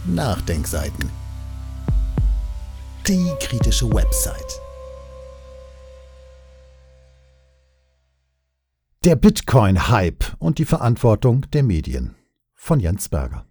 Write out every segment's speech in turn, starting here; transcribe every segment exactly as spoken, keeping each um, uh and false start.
Nachdenkseiten. Die kritische Website. Der Bitcoin-Hype und die Verantwortung der Medien von Jens Berger.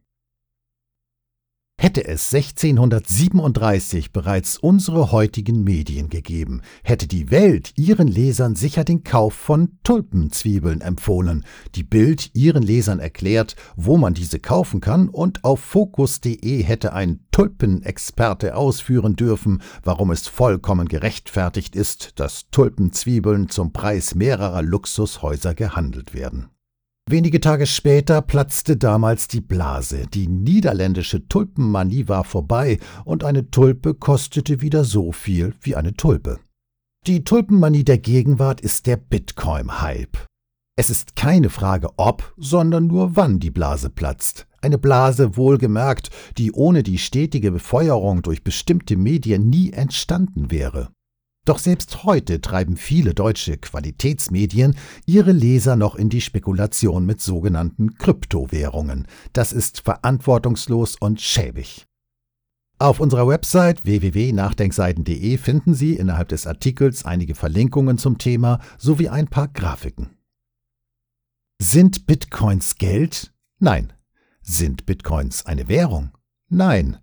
Hätte es sechzehnhundertsiebenunddreißig bereits unsere heutigen Medien gegeben, hätte die Welt ihren Lesern sicher den Kauf von Tulpenzwiebeln empfohlen, die Bild ihren Lesern erklärt, wo man diese kaufen kann, und auf Focus punkt de hätte ein Tulpenexperte ausführen dürfen, warum es vollkommen gerechtfertigt ist, dass Tulpenzwiebeln zum Preis mehrerer Luxushäuser gehandelt werden. Wenige Tage später platzte damals die Blase, die niederländische Tulpenmanie war vorbei und eine Tulpe kostete wieder so viel wie eine Tulpe. Die Tulpenmanie der Gegenwart ist der Bitcoin-Hype. Es ist keine Frage ob, sondern nur wann die Blase platzt. Eine Blase wohlgemerkt, die ohne die stetige Befeuerung durch bestimmte Medien nie entstanden wäre. Doch selbst heute treiben viele deutsche Qualitätsmedien ihre Leser noch in die Spekulation mit sogenannten Kryptowährungen. Das ist verantwortungslos und schäbig. Auf unserer Website w w w punkt nachdenkseiten punkt de finden Sie innerhalb des Artikels einige Verlinkungen zum Thema sowie ein paar Grafiken. Sind Bitcoins Geld? Nein. Sind Bitcoins eine Währung? Nein.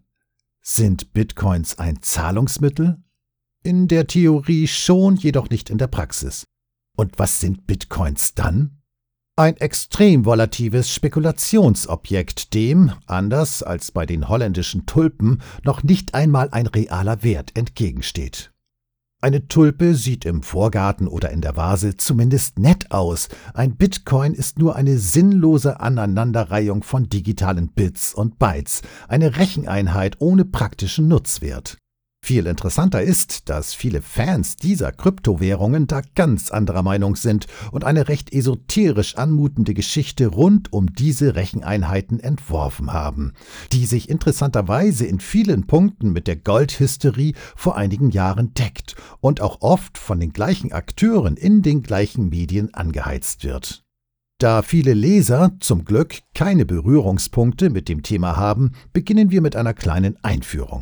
Sind Bitcoins ein Zahlungsmittel? In der Theorie schon, jedoch nicht in der Praxis. Und was sind Bitcoins dann? Ein extrem volatiles Spekulationsobjekt, dem, anders als bei den holländischen Tulpen, noch nicht einmal ein realer Wert entgegensteht. Eine Tulpe sieht im Vorgarten oder in der Vase zumindest nett aus. Ein Bitcoin ist nur eine sinnlose Aneinanderreihung von digitalen Bits und Bytes, eine Recheneinheit ohne praktischen Nutzwert. Viel interessanter ist, dass viele Fans dieser Kryptowährungen da ganz anderer Meinung sind und eine recht esoterisch anmutende Geschichte rund um diese Recheneinheiten entworfen haben, die sich interessanterweise in vielen Punkten mit der Goldhysterie vor einigen Jahren deckt und auch oft von den gleichen Akteuren in den gleichen Medien angeheizt wird. Da viele Leser zum Glück keine Berührungspunkte mit dem Thema haben, beginnen wir mit einer kleinen Einführung.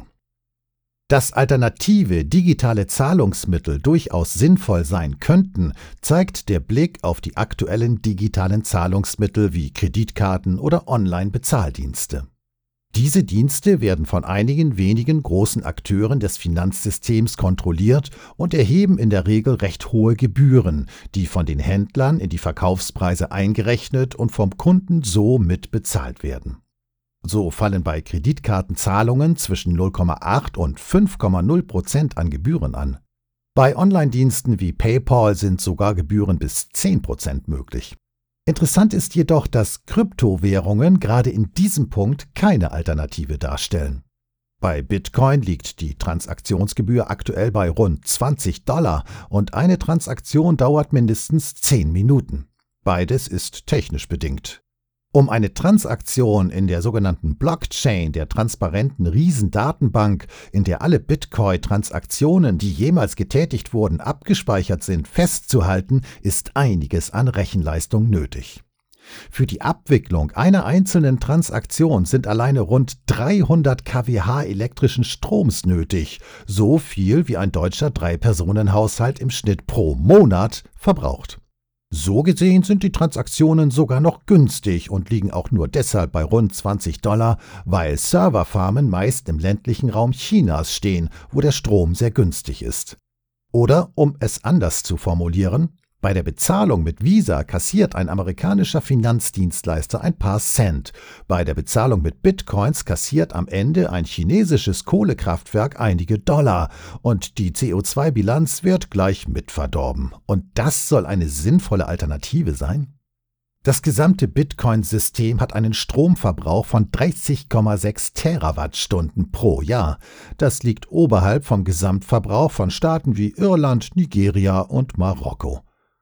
Dass alternative digitale Zahlungsmittel durchaus sinnvoll sein könnten, zeigt der Blick auf die aktuellen digitalen Zahlungsmittel wie Kreditkarten oder Online-Bezahldienste. Diese Dienste werden von einigen wenigen großen Akteuren des Finanzsystems kontrolliert und erheben in der Regel recht hohe Gebühren, die von den Händlern in die Verkaufspreise eingerechnet und vom Kunden so mitbezahlt werden. So fallen bei Kreditkartenzahlungen zwischen null Komma acht und fünf Komma null Prozent an Gebühren an. Bei Online-Diensten wie PayPal sind sogar Gebühren bis zehn Prozent möglich. Interessant ist jedoch, dass Kryptowährungen gerade in diesem Punkt keine Alternative darstellen. Bei Bitcoin liegt die Transaktionsgebühr aktuell bei rund zwanzig Dollar und eine Transaktion dauert mindestens zehn Minuten. Beides ist technisch bedingt. Um eine Transaktion in der sogenannten Blockchain, der transparenten Riesendatenbank, in der alle Bitcoin-Transaktionen, die jemals getätigt wurden, abgespeichert sind, festzuhalten, ist einiges an Rechenleistung nötig. Für die Abwicklung einer einzelnen Transaktion sind alleine rund dreihundert Kilowatt elektrischen Stroms nötig, so viel wie ein deutscher Drei-Personen-Haushalt im Schnitt pro Monat verbraucht. So gesehen sind die Transaktionen sogar noch günstig und liegen auch nur deshalb bei rund zwanzig Dollar, weil Serverfarmen meist im ländlichen Raum Chinas stehen, wo der Strom sehr günstig ist. Oder, um es anders zu formulieren, bei der Bezahlung mit Visa kassiert ein amerikanischer Finanzdienstleister ein paar Cent. Bei der Bezahlung mit Bitcoins kassiert am Ende ein chinesisches Kohlekraftwerk einige Dollar und die C O zwei Bilanz wird gleich mitverdorben. Und das soll eine sinnvolle Alternative sein? Das gesamte Bitcoin-System hat einen Stromverbrauch von dreißig Komma sechs Terawattstunden pro Jahr. Das liegt oberhalb vom Gesamtverbrauch von Staaten wie Irland, Nigeria und Marokko.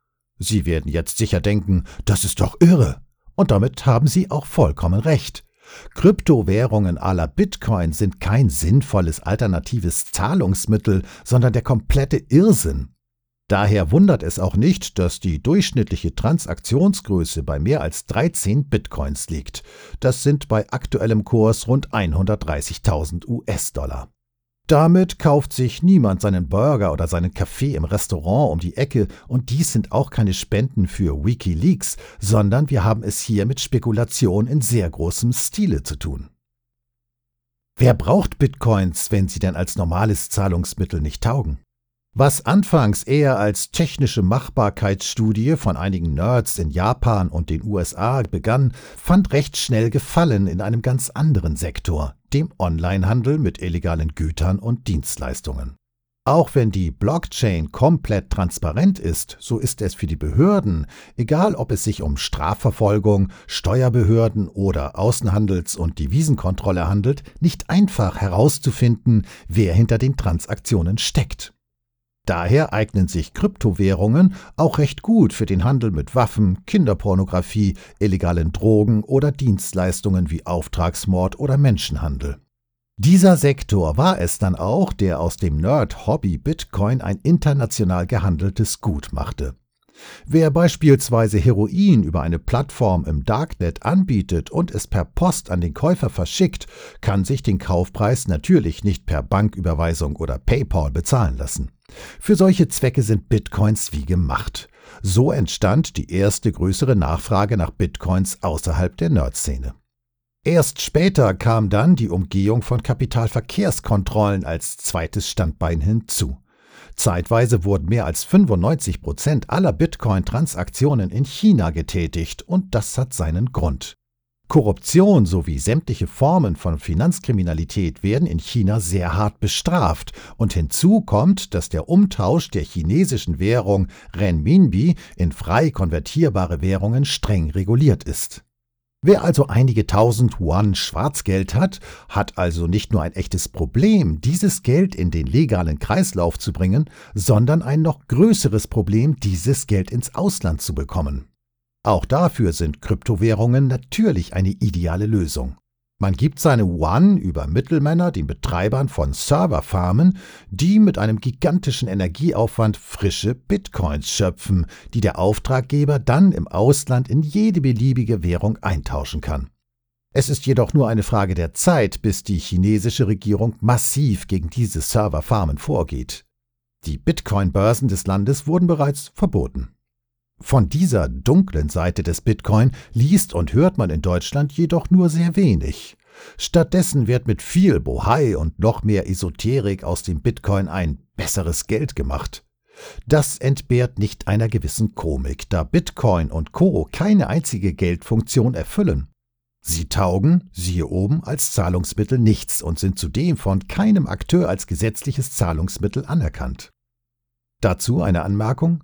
Sie werden jetzt sicher denken, das ist doch irre. Und damit haben Sie auch vollkommen recht. Kryptowährungen à la Bitcoin sind kein sinnvolles alternatives Zahlungsmittel, sondern der komplette Irrsinn. Daher wundert es auch nicht, dass die durchschnittliche Transaktionsgröße bei mehr als dreizehn Bitcoins liegt. Das sind bei aktuellem Kurs rund hundertdreißigtausend U S-Dollar. Damit kauft sich niemand seinen Burger oder seinen Kaffee im Restaurant um die Ecke, und dies sind auch keine Spenden für WikiLeaks, sondern wir haben es hier mit Spekulation in sehr großem Stile zu tun. Wer braucht Bitcoins, wenn sie denn als normales Zahlungsmittel nicht taugen? Was anfangs eher als technische Machbarkeitsstudie von einigen Nerds in Japan und den U S A begann, fand recht schnell Gefallen in einem ganz anderen Sektor, dem Onlinehandel mit illegalen Gütern und Dienstleistungen. Auch wenn die Blockchain komplett transparent ist, so ist es für die Behörden, egal ob es sich um Strafverfolgung, Steuerbehörden oder Außenhandels- und Devisenkontrolle handelt, nicht einfach herauszufinden, wer hinter den Transaktionen steckt. Daher eignen sich Kryptowährungen auch recht gut für den Handel mit Waffen, Kinderpornografie, illegalen Drogen oder Dienstleistungen wie Auftragsmord oder Menschenhandel. Dieser Sektor war es dann auch, der aus dem Nerd-Hobby Bitcoin ein international gehandeltes Gut machte. Wer beispielsweise Heroin über eine Plattform im Darknet anbietet und es per Post an den Käufer verschickt, kann sich den Kaufpreis natürlich nicht per Banküberweisung oder PayPal bezahlen lassen. Für solche Zwecke sind Bitcoins wie gemacht. So entstand die erste größere Nachfrage nach Bitcoins außerhalb der Nerd-Szene. Erst später kam dann die Umgehung von Kapitalverkehrskontrollen als zweites Standbein hinzu. Zeitweise wurden mehr als fünfundneunzig Prozent aller Bitcoin-Transaktionen in China getätigt, und das hat seinen Grund. Korruption sowie sämtliche Formen von Finanzkriminalität werden in China sehr hart bestraft, und hinzu kommt, dass der Umtausch der chinesischen Währung Renminbi in frei konvertierbare Währungen streng reguliert ist. Wer also einige tausend Yuan Schwarzgeld hat, hat also nicht nur ein echtes Problem, dieses Geld in den legalen Kreislauf zu bringen, sondern ein noch größeres Problem, dieses Geld ins Ausland zu bekommen. Auch dafür sind Kryptowährungen natürlich eine ideale Lösung. Man gibt seine Yuan über Mittelmänner den Betreibern von Serverfarmen, die mit einem gigantischen Energieaufwand frische Bitcoins schöpfen, die der Auftraggeber dann im Ausland in jede beliebige Währung eintauschen kann. Es ist jedoch nur eine Frage der Zeit, bis die chinesische Regierung massiv gegen diese Serverfarmen vorgeht. Die Bitcoin-Börsen des Landes wurden bereits verboten. Von dieser dunklen Seite des Bitcoin liest und hört man in Deutschland jedoch nur sehr wenig. Stattdessen wird mit viel Bohai und noch mehr Esoterik aus dem Bitcoin ein besseres Geld gemacht. Das entbehrt nicht einer gewissen Komik, da Bitcoin und Co. keine einzige Geldfunktion erfüllen. Sie taugen, siehe oben, als Zahlungsmittel nichts und sind zudem von keinem Akteur als gesetzliches Zahlungsmittel anerkannt. Dazu eine Anmerkung: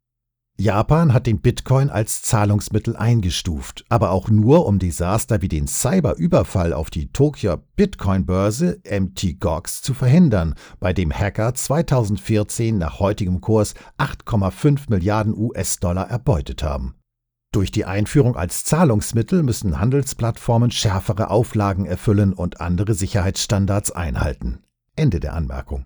Japan hat den Bitcoin als Zahlungsmittel eingestuft, aber auch nur, um Desaster wie den Cyberüberfall auf die Tokyo Bitcoin-Börse M T Gox zu verhindern, bei dem Hacker zweitausendvierzehn nach heutigem Kurs acht Komma fünf Milliarden U S-Dollar erbeutet haben. Durch die Einführung als Zahlungsmittel müssen Handelsplattformen schärfere Auflagen erfüllen und andere Sicherheitsstandards einhalten. Ende der Anmerkung.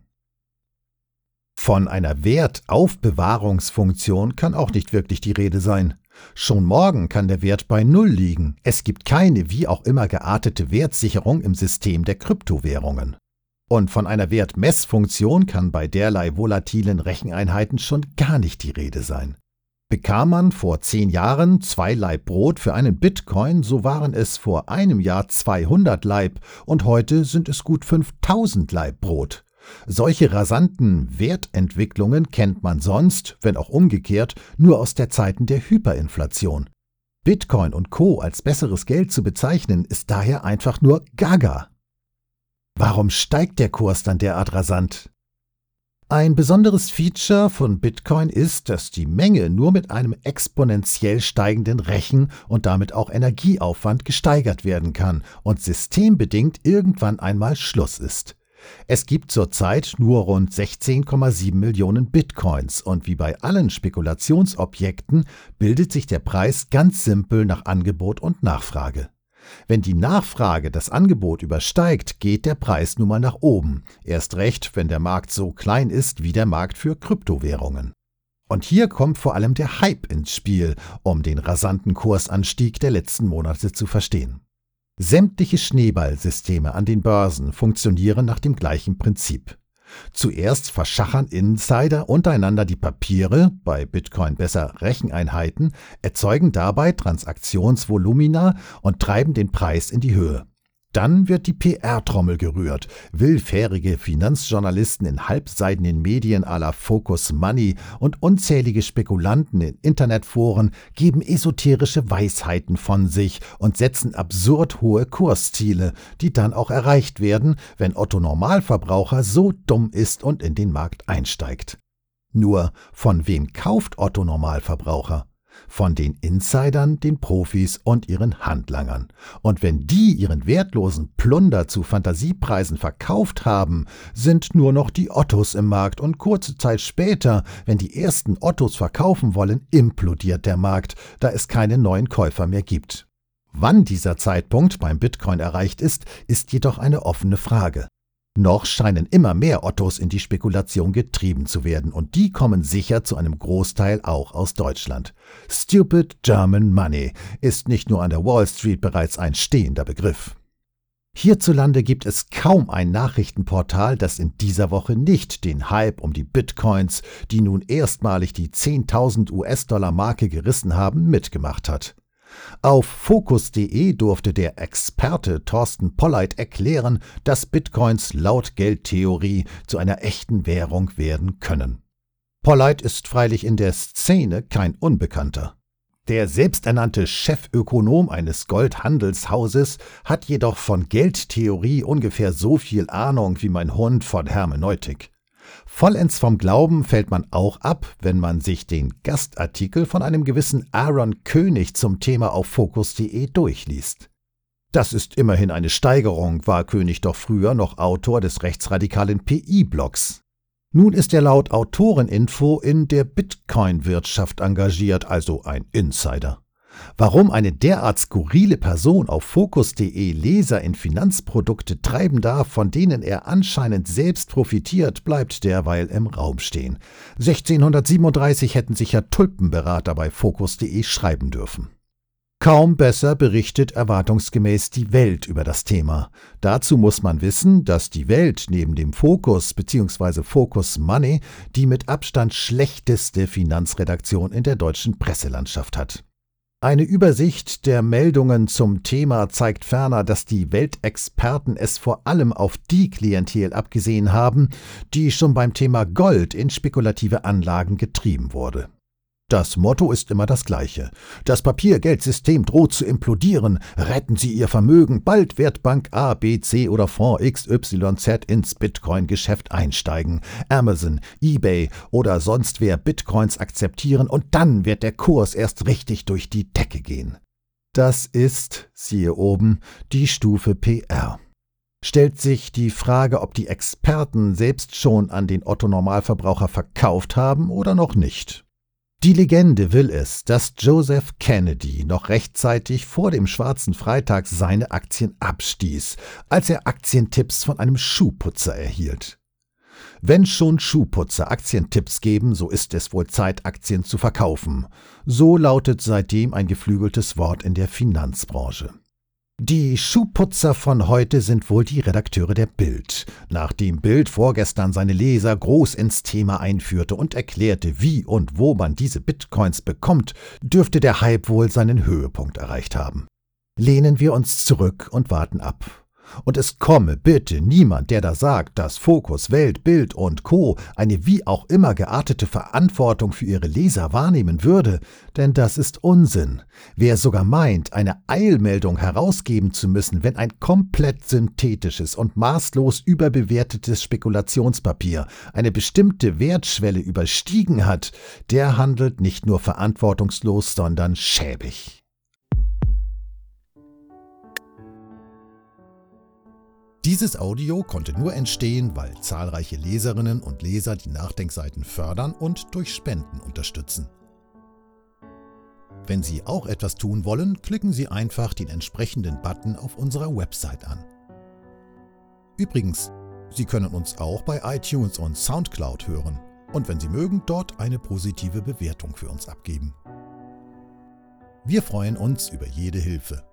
Von einer Wertaufbewahrungsfunktion kann auch nicht wirklich die Rede sein. Schon morgen kann der Wert bei Null liegen. Es gibt keine wie auch immer geartete Wertsicherung im System der Kryptowährungen. Und von einer Wertmessfunktion kann bei derlei volatilen Recheneinheiten schon gar nicht die Rede sein. Bekam man vor zehn Jahren zwei Laib Brot für einen Bitcoin, so waren es vor einem Jahr zweihundert Laib und heute sind es gut fünftausend Laib Brot. Solche rasanten Wertentwicklungen kennt man sonst, wenn auch umgekehrt, nur aus der Zeiten der Hyperinflation. Bitcoin und Co. als besseres Geld zu bezeichnen, ist daher einfach nur gaga. Warum steigt der Kurs dann derart rasant? Ein besonderes Feature von Bitcoin ist, dass die Menge nur mit einem exponentiell steigenden Rechen- und damit auch Energieaufwand gesteigert werden kann und systembedingt irgendwann einmal Schluss ist. Es gibt zurzeit nur rund sechzehn Komma sieben Millionen Bitcoins und wie bei allen Spekulationsobjekten bildet sich der Preis ganz simpel nach Angebot und Nachfrage. Wenn die Nachfrage das Angebot übersteigt, geht der Preis nun mal nach oben. Erst recht, wenn der Markt so klein ist wie der Markt für Kryptowährungen. Und hier kommt vor allem der Hype ins Spiel, um den rasanten Kursanstieg der letzten Monate zu verstehen. Sämtliche Schneeballsysteme an den Börsen funktionieren nach dem gleichen Prinzip. Zuerst verschachern Insider untereinander die Papiere, bei Bitcoin besser Recheneinheiten, erzeugen dabei Transaktionsvolumina und treiben den Preis in die Höhe. Dann wird die P R-Trommel gerührt. Willfährige Finanzjournalisten in halbseidenen Medien à la Focus Money und unzählige Spekulanten in Internetforen geben esoterische Weisheiten von sich und setzen absurd hohe Kursziele, die dann auch erreicht werden, wenn Otto Normalverbraucher so dumm ist und in den Markt einsteigt. Nur, von wem kauft Otto Normalverbraucher? Von den Insidern, den Profis und ihren Handlangern. Und wenn die ihren wertlosen Plunder zu Fantasiepreisen verkauft haben, sind nur noch die Ottos im Markt und kurze Zeit später, wenn die ersten Ottos verkaufen wollen, implodiert der Markt, da es keine neuen Käufer mehr gibt. Wann dieser Zeitpunkt beim Bitcoin erreicht ist, ist jedoch eine offene Frage. Noch scheinen immer mehr Ottos in die Spekulation getrieben zu werden und die kommen sicher zu einem Großteil auch aus Deutschland. Stupid German Money ist nicht nur an der Wall Street bereits ein stehender Begriff. Hierzulande gibt es kaum ein Nachrichtenportal, das in dieser Woche nicht den Hype um die Bitcoins, die nun erstmalig die zehntausend US-Dollar-Marke gerissen haben, mitgemacht hat. Auf Focus punkt de durfte der Experte Thorsten Polleit erklären, dass Bitcoins laut Geldtheorie zu einer echten Währung werden können. Polleit ist freilich in der Szene kein Unbekannter. Der selbsternannte Chefökonom eines Goldhandelshauses hat jedoch von Geldtheorie ungefähr so viel Ahnung wie mein Hund von Hermeneutik. Vollends vom Glauben fällt man auch ab, wenn man sich den Gastartikel von einem gewissen Aaron König zum Thema auf Focus punkt de durchliest. Das ist immerhin eine Steigerung, war König doch früher noch Autor des rechtsradikalen P I-Blogs. Nun ist er laut Autoreninfo in der Bitcoin-Wirtschaft engagiert, also ein Insider. Warum eine derart skurrile Person auf Focus punkt de Leser in Finanzprodukte treiben darf, von denen er anscheinend selbst profitiert, bleibt derweil im Raum stehen. sechzehnhundertsiebenunddreißig hätten sich ja Tulpenberater bei Focus punkt de schreiben dürfen. Kaum besser berichtet erwartungsgemäß die Welt über das Thema. Dazu muss man wissen, dass die Welt neben dem Focus bzw. Focus Money die mit Abstand schlechteste Finanzredaktion in der deutschen Presselandschaft hat. Eine Übersicht der Meldungen zum Thema zeigt ferner, dass die Weltexperten es vor allem auf die Klientel abgesehen haben, die schon beim Thema Gold in spekulative Anlagen getrieben wurde. Das Motto ist immer das gleiche. Das Papiergeldsystem droht zu implodieren. Retten Sie Ihr Vermögen, bald wird Bank A, B, C oder Fonds X Y Z ins Bitcoin-Geschäft einsteigen. Amazon, eBay oder sonst wer Bitcoins akzeptieren und dann wird der Kurs erst richtig durch die Decke gehen. Das ist, siehe oben, die Stufe P R. Stellt sich die Frage, ob die Experten selbst schon an den Otto-Normalverbraucher verkauft haben oder noch nicht. Die Legende will es, dass Joseph Kennedy noch rechtzeitig vor dem Schwarzen Freitag seine Aktien abstieß, als er Aktientipps von einem Schuhputzer erhielt. Wenn schon Schuhputzer Aktientipps geben, so ist es wohl Zeit, Aktien zu verkaufen. So lautet seitdem ein geflügeltes Wort in der Finanzbranche. Die Schuhputzer von heute sind wohl die Redakteure der Bild. Nachdem Bild vorgestern seine Leser groß ins Thema einführte und erklärte, wie und wo man diese Bitcoins bekommt, dürfte der Hype wohl seinen Höhepunkt erreicht haben. Lehnen wir uns zurück und warten ab. Und es komme bitte niemand, der da sagt, dass Focus, Welt, Bild und Co. eine wie auch immer geartete Verantwortung für ihre Leser wahrnehmen würde, denn das ist Unsinn. Wer sogar meint, eine Eilmeldung herausgeben zu müssen, wenn ein komplett synthetisches und maßlos überbewertetes Spekulationspapier eine bestimmte Wertschwelle überstiegen hat, der handelt nicht nur verantwortungslos, sondern schäbig. Dieses Audio konnte nur entstehen, weil zahlreiche Leserinnen und Leser die Nachdenkseiten fördern und durch Spenden unterstützen. Wenn Sie auch etwas tun wollen, klicken Sie einfach den entsprechenden Button auf unserer Website an. Übrigens, Sie können uns auch bei iTunes und Soundcloud hören. und wenn Sie mögen, dort eine positive Bewertung für uns abgeben. Wir freuen uns über jede Hilfe.